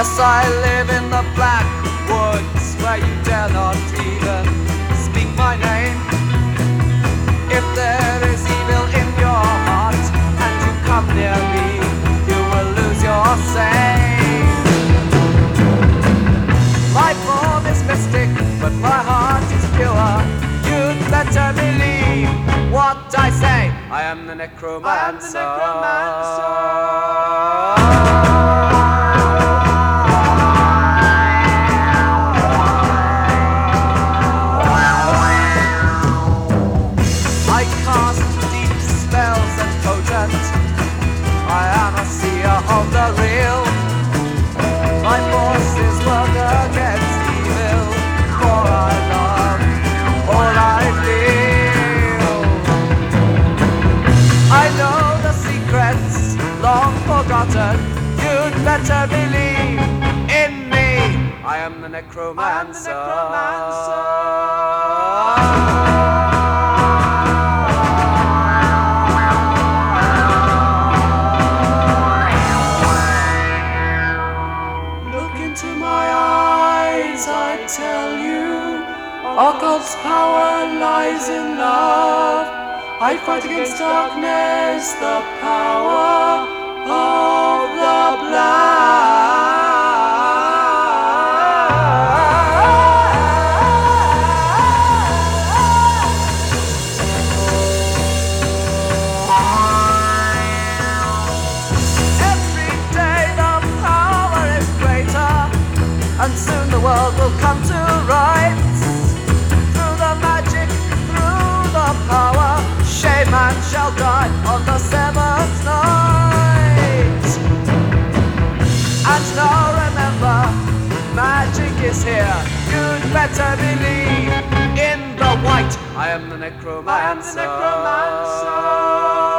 Yes, I live in the black woods where you dare not even speak my name. If there is evil in your heart and you come near me, you will lose your sane. My form is mystic, but my heart is pure. You'd better believe what I say. I am the necromancer. I cast deep spells and potent. I am a seer of the real. My forces work against evil, for I love all I feel. I know the secrets long forgotten. You'd better believe in me. I am the necromancer. I tell you, occult's power lies in love. I fight against darkness, the power of the blood. Every day the power is greater, and soon the world will come to rights. Through the magic, through the power, Shaman shall die on the seventh night. And now remember, magic is here. You'd better believe in the white. I am the necromancer.